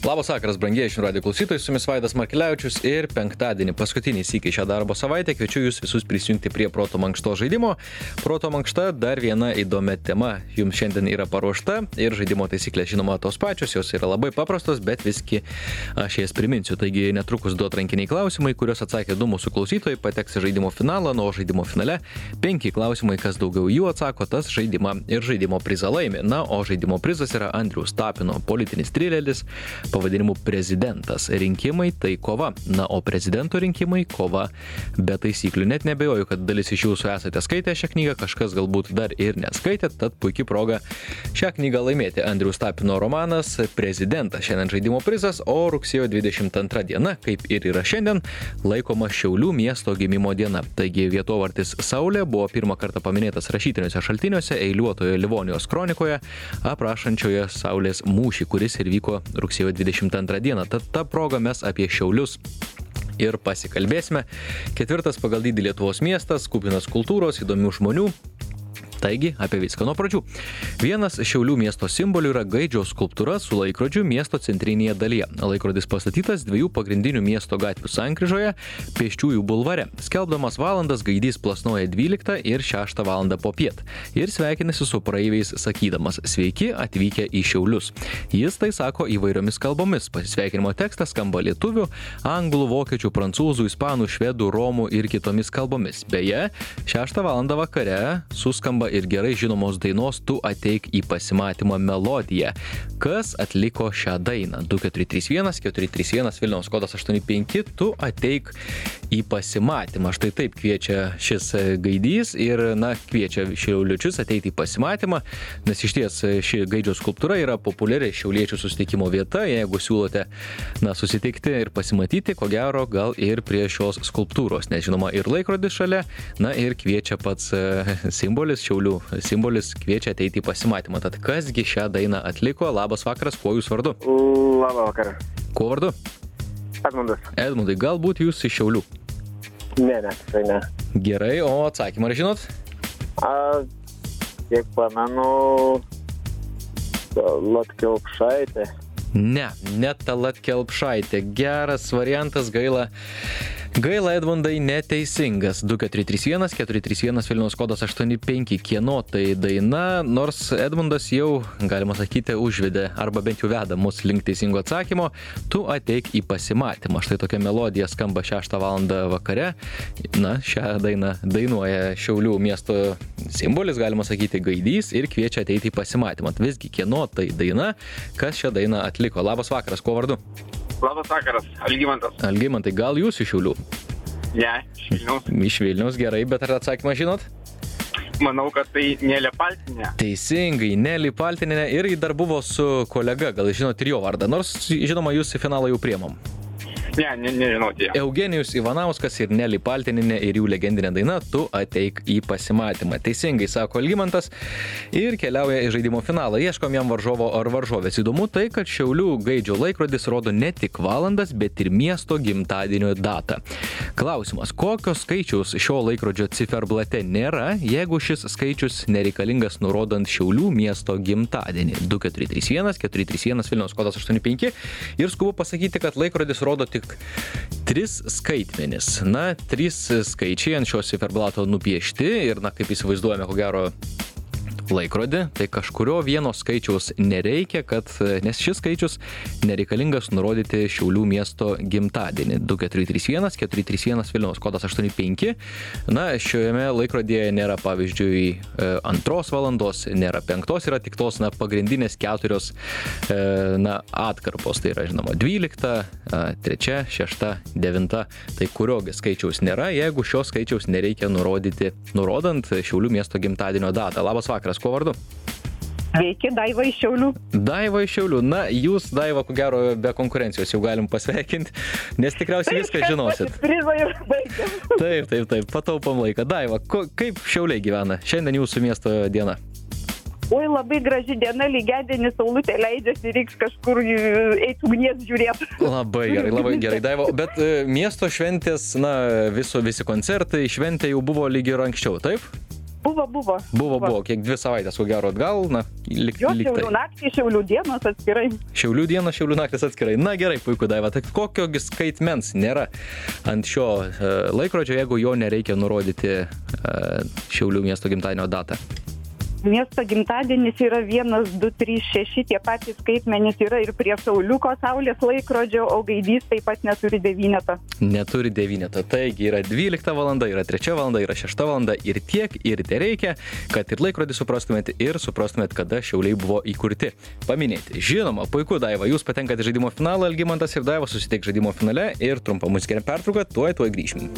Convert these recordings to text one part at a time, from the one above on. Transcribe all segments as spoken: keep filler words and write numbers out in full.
Labas vakaras, brangieji žinių radijo klausytojai, su jumis Vaidas Markelevičius ir penktadienį, paskutinį sykį šią darbo savaitę, kviečiu jūs visus prisijungti prie Proto mankšto žaidimo. Proto mankšta dar viena įdomia tema jums šiandien yra paruošta ir žaidimo taisyklės žinoma tos pačios, jos yra labai paprastos, bet visgi aš jas priminsiu. Taigi netrukus du atrankiniai klausimai, kuriuos atsakė du mūsų klausytojai, pateks į žaidimo finalą, nuo žaidimo finale penki klausimai, kas daugiau jų atsako, tas žaidimą ir žaidimo prizą laimi. Na, o žaidimo prizas yra Andriaus Tapino politinis trileris pavadinimu Prezidentas. Rinkimai tai kova. Na, o prezidento rinkimai kova be taisyklių. Net nebejoju, kad dalis iš jūsų esate skaitę šią knygą, kažkas galbūt dar ir neskaitėt, tad puikia proga šią knygą laimėti. Andriaus Tapino romanas Prezidentas. Šiandien žaidimo prizas, o rugsėjo dvidešimt antra diena, kaip ir yra šiandien, laikoma Šiaulių miesto gimimo diena. Taigi vietovardis Saulė buvo pirmą kartą paminėtas rašytiniuose šaltiniuose, eiliuotoje Livonijos kronikoje, aprašančioje Saulės mūšį, kuris ir vyko rugsėjo dvidešimt antrą dieną. Tad ta proga mes apie Šiaulius ir pasikalbėsime. Ketvirtas pagal dydį Lietuvos miestas, kupinas kultūros, įdomių žmonių. Taigi, apie viską nuo pradžių. Vienas Šiaulių miesto simbolių yra Gaidžio skulptūra su laikrodžiu miesto centrinėje dalyje. Laikrodis pastatytas dviejų pagrindinių miesto gatvių sankryžoje, Pėsčiųjų bulvare. Skelbdamas valandas, Gaidys plasnoja dvyliktą ir šeštą valandą popiet. Ir sveikinasi su praeiviais sakydamas: sveiki atvykę į Šiaulius. Jis tai sako įvairiomis kalbomis. Pasisveikinimo tekstas skamba lietuvių, anglų, vokiečių, prancūzų, ispanų, švedų, romų ir kitomis kalbomis. Beje, šeštą valandą vakare suskamba ir gerai žinomos dainos Tu ateik į pasimatymą melodiją. Kas atliko šią dainą? du keturi trys vienas keturi trys vienas Vilniaus kodas aštuoni penki Tu ateik į pasimatymą. Štai taip kviečia šis Gaidys ir, na, kviečia šiauliučius ateiti į pasimatymą, nes iš ties ši Gaidžio skulptūra yra populiari šiauliečių susitikimo vieta. Jeigu siūlote, na, susitikti ir pasimatyti, ko gero, gal ir prie šios skulptūros, nes žinoma ir laikrodis šalia, na ir kviečia pats simbolis, Šiaulių simbolis kviečia ateiti į pasimatymą. Tad kasgi šią dainą atliko? Labas vakaras, kuo jūs vardu? Labą vakarą. Kuo vardu? Edmundas. Edmundai, galbūt jūs iš Šiaulių? Ne, ne, tai ne. Gerai, o atsakymą ar žinot? A, kiek pamenu, Latkelpšaitė. Ne, ne Talat Kelpšaitė. Geras variantas, gaila. Gaila, Edmundai, neteisingas. du keturi trys vienas keturi trys vienas Vilniaus kodas aštuoni penki. Kieno tai daina? Nors Edmundas jau, galima sakyti, užvedė, arba bent jau veda mus link teisingo atsakymo. Tu ateik į pasimatymą. Štai tokia melodija skamba šeštą valandą vakare. Na, šią dainą dainuoja Šiaulių miesto simbolis, galima sakyti, Gaidys, ir kviečia ateiti į pasimatymą. Visgi, kieno tai daina? Kas šią dainą atliko? Labas vakaras, kuo vardu? Labas vakaras, Algimantas. Algimantai, gal jūs iš Šiaulių? Ne, iš Vilniaus. Iš Vilniaus, gerai, bet ar atsakymą žinot? Manau, kad tai Nelė Paltinė. Teisingai, Nelė Paltinė, ir dar buvo su kolega, gal žinot ir jo vardą, nors, žinoma, jūs į finalą jau priemam. Ne, ne, nežinau tie. Eugenijus Ivanauskas ir Nelė Paltininė ir jų legendinė daina Tu ateik į pasimatymą. Teisingai, sako Algimantas, ir keliauja į žaidimo finalą. Ieškom jam varžovo ar varžovės. Įdomu tai, kad Šiaulių Gaidžio laikrodis rodo ne tik valandas, bet ir miesto gimtadienio datą. Klausimas: kokio skaičiaus šio laikrodžio ciferblate nėra, jeigu šis skaičius nereikalingas nurodant Šiaulių miesto gimtadienį? du keturi trys vienas keturi trys vienas Vilniaus kodas aštuoni penki. Ir skubu pasakyti, kad laikrodis rodo tik tris skaitmenis. Na, trys skaičiai ant šios ciferblato nupiešti ir, na, kaip įsivaizduojame, ko gero, laikrodį, tai kažkurio vieno skaičiaus nereikia, kad, nes šis skaičius nereikalingas nurodyti Šiaulių miesto gimtadienį. du keturi trys vienas keturi trys vienas Vilniaus kodas aštuoni penki. Na, šiame laikrodėje nėra, pavyzdžiui, antros valandos, nėra penktos, yra tik tos, na, pagrindinės keturios, na, atkarpos. Tai yra, žinoma, dvylikta, trečia, šešta, devinta. Tai kuriogi skaičiaus nėra, jeigu šio skaičiaus nereikia nurodyti, nurodant Šiaulių miesto gimtadienio datą. Labas vakaras. Kuo vardu? Sveiki, Daiva iš Šiaulių. Daiva iš Šiaulių. Na, jūs, Daiva, ko gero, be konkurencijos jau galim pasveikinti, nes tikriausiai viską žinosit. Taip, taip, taip, pataupom laiką. Daiva, ko, kaip Šiauliai gyvena? Šiandien jūsų miesto diena. Oi, labai graži diena, lygiadienį saulutė leidžiasi, reiks kažkur eiti ugnies žiūrėti. Labai gerai, labai gerai, Daiva. Bet e, miesto šventės, na, viso, visi koncertai, šventė jau buvo lyg ir anksčiau, taip? Buvo, buvo. Buvo, buvo, kiek dvi savaitės, ko gero atgal, na, lik, Jo, lyg tai. Šiaulių naktį, Šiaulių dienos atskirai. Šiaulių dienos, Šiaulių naktis atskirai. Na gerai, puiku, Daiva. Tai kokiogi skaitmens nėra ant šio uh, laikrodžio, jeigu jo nereikia nurodyti uh, Šiaulių miesto gimtadienio datą? Miesto gimtadienis yra vienas, du, trys, šeši, tie patys skaitmenys yra ir prie Sauliuko saulės laikrodžio, o Gaidys taip pat neturi devyneto. Neturi devyneto. Taigi yra dvylikta valanda, yra trečia valanda, yra šešta valanda ir tiek ir te reikia, kad ir laikrodį suprastumėte ir suprastumėte, kada Šiauliai buvo įkurti. Paminėti. Žinoma, puiku, Daiva, jūs patenkate į žaidimo finalą, Algimantas ir Daiva susitiks žaidimo finale ir trumpą muzikinę pertrauką, tuoj tuoj grįšim.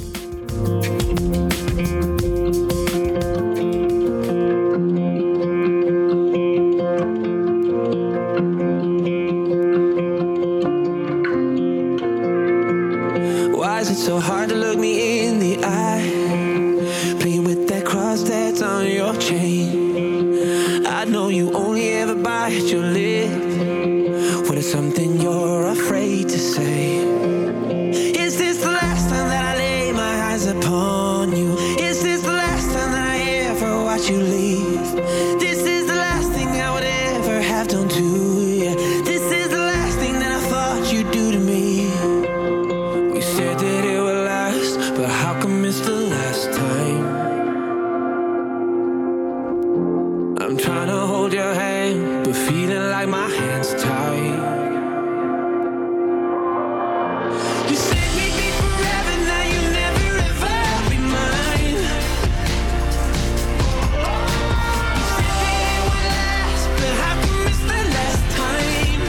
Is it so hard to look me in the eye? Playing with that cross that's on your chain. I know you only ever bite your lip when it's something you're afraid to say. Is this the last time that I lay my eyes upon you? Is this the last time that I ever watch you leave? This is the last thing I would ever have done to you. This is the last thing that I thought you'd do to me. But how come it's the last time? I'm trying to hold your hand, but feeling like my hand's tied. You said we'd be forever, now you'll never ever be mine. You said that it would last, but how come it's the last time?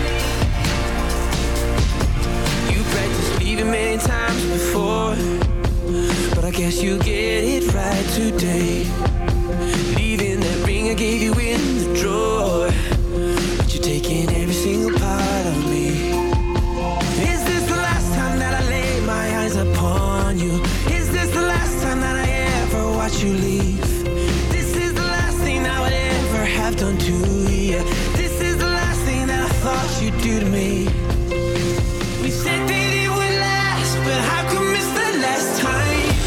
You practiced leaving many times before, but I guess you get it right today. Leaving that ring I gave you in the drawer, but you're taking every single part of me. Is this the last time that I lay my eyes upon you? Is this the last time that I ever watch you leave? This is the last thing I would ever have done to you. This is the last thing that I thought you'd do to me. We said that it would last, but how come it's the last time?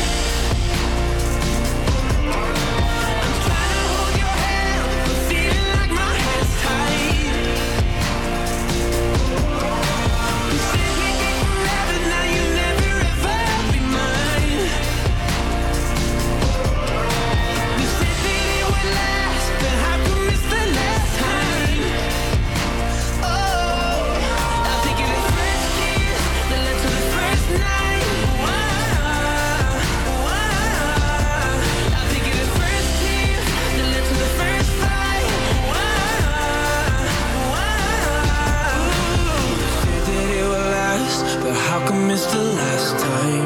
It's the last time.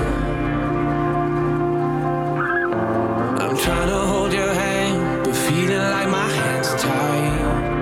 I'm trying to hold your hand, but feeling like my hand's tied.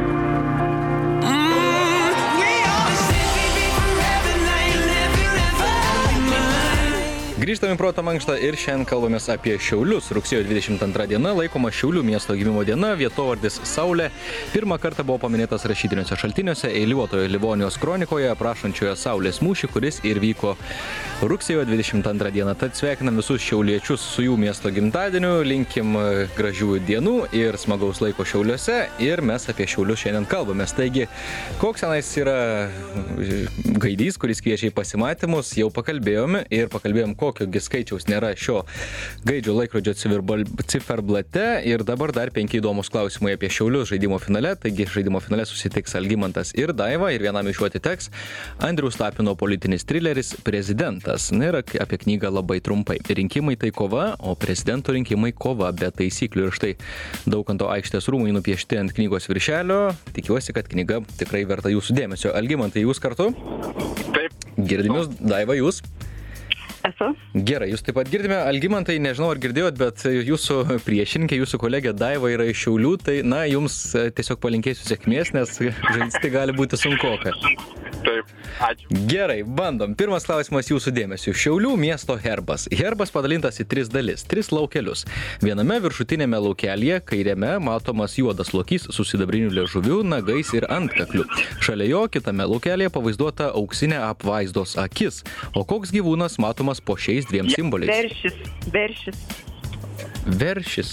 Mm, we always said we'd be forever, now you'll never ever be mine. Grįžtame į Proto mankštą ir šiandien kalbamės apie Šiaulius. Rugsėjo dvidešimt antra diena laikoma Šiaulių miesto gimimo diena, vietovardis Saulė. Pirmą kartą buvo paminėtas rašytiniuose šaltiniuose eiliuotojo Livonijos kronikoje, aprašančioje Saulės mūšį, kuris ir vyko rugsėjo dvidešimt antrą dieną. Tad sveikinam visus šiauliečius su jų miesto gimtadieniu, linkim gražių dienų ir smagaus laiko Šiauliuose ir mes apie Šiaulius šiandien kalbamės. Taigi, koks tenais yra Gaidys, kuris kviečia į pasimatymus, jau pakalbėjome ir pakalbėjom, kokiogi skaičiaus nėra šio Gaidžio laikrodžio ciferblate ir dabar dar penki įdomus klausimai apie Šiaulius žaidimo finale. Taigi žaidimo finale susitiks Algimantas ir Daiva ir vienam iš jų atiteks Andriaus Tapino politinis trileris Prezidentas. Na ir apie knygą labai trumpai. Rinkimai tai kova, o prezidento rinkimai kova be taisyklių. Ir štai Daukanto aikštės rūmai nupiešti ant knygos viršelio. Tikiuosi, kad knyga tikrai verta jūsų dėmesio. Algimantai, jūs kartu? Taip. Girdim jūs, Daiva, jūs? Esu. Gerai, jūs taip pat girdime. Algimantai, nežinau ar girdėjot, bet jūsų priešininkė, jūsų kolegė Daiva yra iš Šiaulių, tai na, jums tiesiog palinkėsiu sėkmės, nes žaisti gali būti sunkoka. Taip, ačiū. Gerai, bandom. Pirmas klausimas jūsų dėmesiu. Šiaulių miesto herbas. Herbas padalintas į tris dalis, tris laukelius. Viename viršutinėme laukelyje, kairiame, matomas juodas lokys su sidabriniu liežuviu, nagais ir antkakliu. Šalia jo kitame laukelyje pavaizduota auksinė apvaizdos akis. O koks gyvūnas matomas po šiais dviem simboliais? Veršis, veršis. Veršis.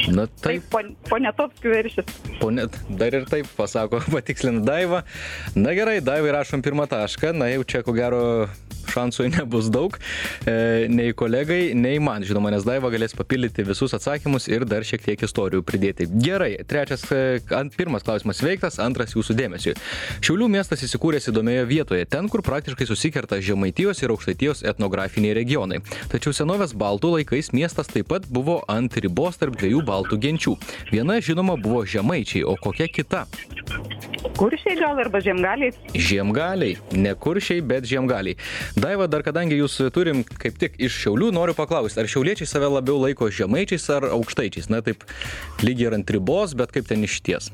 Na Taip, taip, Poniatovskių veršis. ponė, dar ir taip pasako, patikslina Daiva. Na gerai, Daivai rašom pirmą tašką, na jau čia ko gero šansų nebus daug, e, nei kolegai, nei man, žinoma, nes Daiva galės papildyti visus atsakymus ir dar šiek tiek istorijų pridėti. Gerai, trečias, e, ant, pirmas klausimas veiktas, antras jūsų dėmesiui. Šiaulių miestas įsikūręs įdomioje vietoje, ten, kur praktiškai susikerta Žemaitijos ir Aukštaitijos etnografiniai regionai. Tačiau senovės baltų laikais miestas taip pat buvo ant ribos tarp dviejų baltų genčių. Viena, žinoma, buvo žemaičiai, o kokia kita? Kuršiai gal arba žiemgaliai? Žiemgaliai, ne kuršiai, bet žiemgaliai. Daiva, dar kadangi jūs turim kaip tik iš Šiaulių, noriu paklausti, ar šiauliečiai save labiau laiko žemaičiais ar aukštaičiais? Na taip, lygiai ir ant ribos, bet kaip ten išties?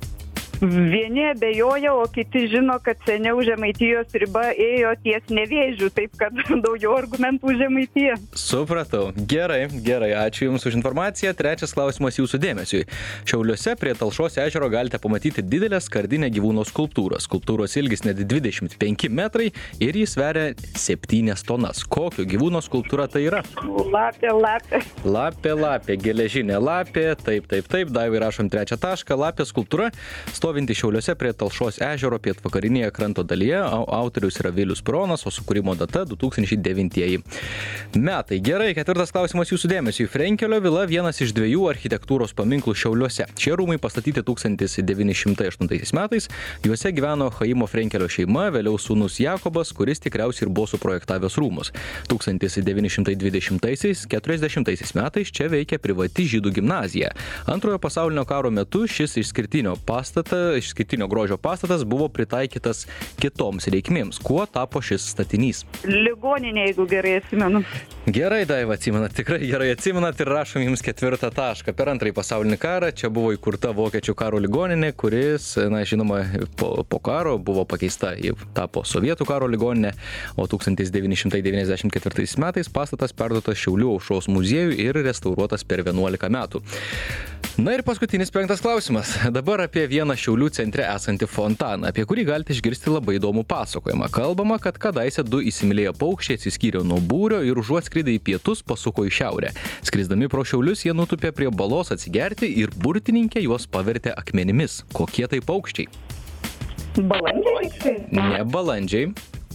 Vieni abejoja, o kiti žino, kad seniau Žemaitijos riba ėjo ties Nevėžiu, taip kad daugiau argumentų Žemaitija. Supratau. Gerai, gerai, ačiū Jums už informaciją. Trečias klausimas jūsų dėmesiui. Šiauliuose prie Talšos ežero galite pamatyti didelę skardinę gyvūno skulptūrą. Skulptūros ilgis net dvidešimt penki metrai ir jis sveria septynias tonas. Kokio gyvūno skulptūra tai yra? Lapė, lapė. Lapė, lapė, geležinė lapė, taip, taip, taip, Daivai rašom trečią tašką. Lapė skulptūra stovinti Šiauliuose prie Talšos ežero pietvakarinėje kranto dalyje, autorius yra Vilius Puronas, o sukūrimo data du tūkstančiai devintieji metai. Gerai, ketvirtas klausimas jūsų dėmesiui. Frenkelio vila vienas iš dviejų architektūros paminklų Šiauliuose. Šie rūmai pastatyti tūkstantis devyni šimtai aštuntaisiais metais, juose gyveno Chaimo Frenkelio šeima, vėliau sūnus Jakobas, kuris tikriausiai ir buvo suprojektavęs rūmus. tūkstantis devyni šimtai dvidešimtaisiais keturiasdešimtaisiais metais čia veikė privati žydų gimnazija. Antrojo pasaulinio karo metu šis išskirtinio pastatas išskirtinio grožio pastatas buvo pritaikytas kitoms reikmėms. Kuo tapo šis statinys? Ligoninė, jeigu gerai atsimenu. Gerai, Daiva, atsimenat, tikrai gerai atsimenat ir rašom Jums ketvirtą tašką. Per antrąjį pasaulinį karą čia buvo įkurta Vokiečių karo ligoninė, kuris, na, žinoma, po, po karo buvo pakeista, ji tapo Sovietų karo ligoninė, o tūkstantis devyni šimtai devyniasdešimt ketvirtaisiais metais pastatas perduotas Šiaulių aušros muziejui ir restauruotas per vienuolika metų. Na ir paskutinis penktas klausimas. Dabar apie vieną Šiaulių centre esantį fontaną, apie kurį galite išgirsti labai įdomų pasakojimą. Kalbama, kad kadaise du įsimylėję paukščiai atsiskyrė nuo būrio ir užuot skridę į pietus pasuko į šiaurę. Skrisdami pro Šiaulius jie nutupė prie balos atsigerti ir burtininkė juos pavertė akmenimis. Kokie tai paukščiai? Balandžiai? Ne balandžiai.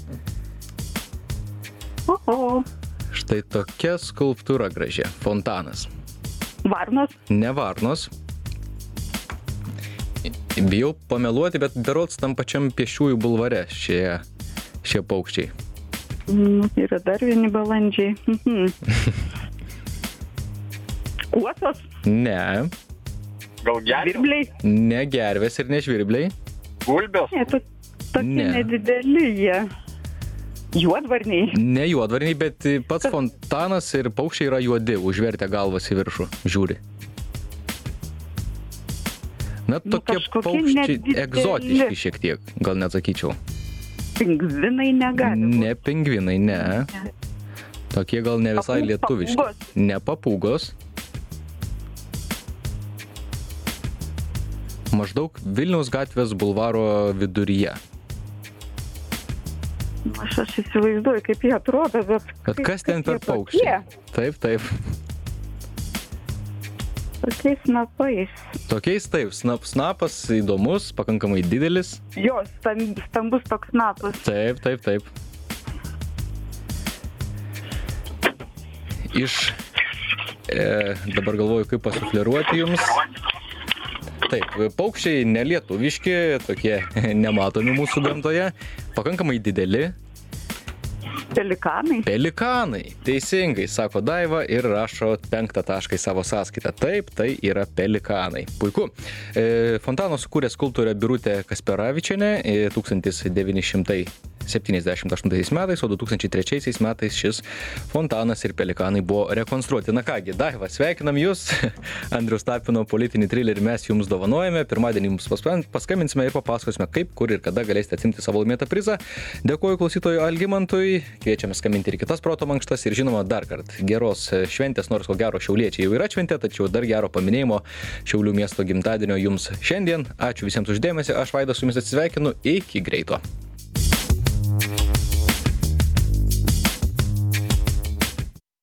Oho. Štai tokia skulptūra graži. Fontanas. Varnos? Ne varnos. Bijau pameluoti, bet berods tam pačiam Pėsčiųjų bulvare šie, šie paukščiai. Mm, yra dar vieni balandžiai. Mhm. Kuosos? Ne. Gal gervių? Žvirbliai? Ne gervės ir ne žvirbliai. Gulbės? Ne, to, tokie Ne. nedideli jie. Juodvarniai? Ne juodvarniai, bet pats fontanas ir paukščiai yra juodi, užvertę galvas į viršų, žiūri. Na, Nu, tokie kažkokie paukščiai nedideli. egzotiški šiek tiek, gal net sakyčiau. Pingvinai negali. Ne pingvinai, ne. Tokie gal ne visai Papū- lietuviški. papūgos? Ne papūgos. Maždaug Vilniaus gatvės bulvaro viduryje. Aš, aš įsivaizduoju, kaip jie atrodo, bet... Bet kas ten kaip per jie paukščiai? Taip, taip. Tokie, tokiais snapais. Tokiais taip, snap, snapas įdomus, pakankamai didelis. Jo, stam- stambus toks snapas. Taip, taip, taip. Iš... E, dabar galvoju, kaip pasufleruoti jums. Taip, paukščiai nelietuviški, tokie nematomi mūsų gamtoje, pakankamai dideli. Pelikanai. Pelikanai, teisingai, sako Daiva ir rašo penktą tašką į savo sąskaitą. Taip, tai yra pelikanai. Puiku. E, fontano sukūrė skulptorė Birutė Kasperavičienė e, tūkstantis devyni šimtai septyniasdešimt aštuntaisiais metais, o du tūkstančiai trečiaisiais metais šis fontanas ir pelikanai buvo rekonstruoti. Na kągi, Daiva, sveikinam Jūs. Andrius Tapino politinį trilerį mes Jums dovanojame. Pirmadienį Jums paskambinsime ir papasakosime, kaip, kur ir kada galėsite atsimti savo laimėtą prizą. Dėkuoju klausytojui Algimantui. Kviečiame skambinti ir kitas proto mankštas. Ir žinoma, dar kartą geros šventės, nors ko gero šiauliečiai jau yra šventė, tačiau dar gero paminėjimo Šiaulių miesto gimtadienio Jums šiandien. Ačiū visiems už dėmesį. Aš Vaidas su Jumis atsisveikinu. Iki greito.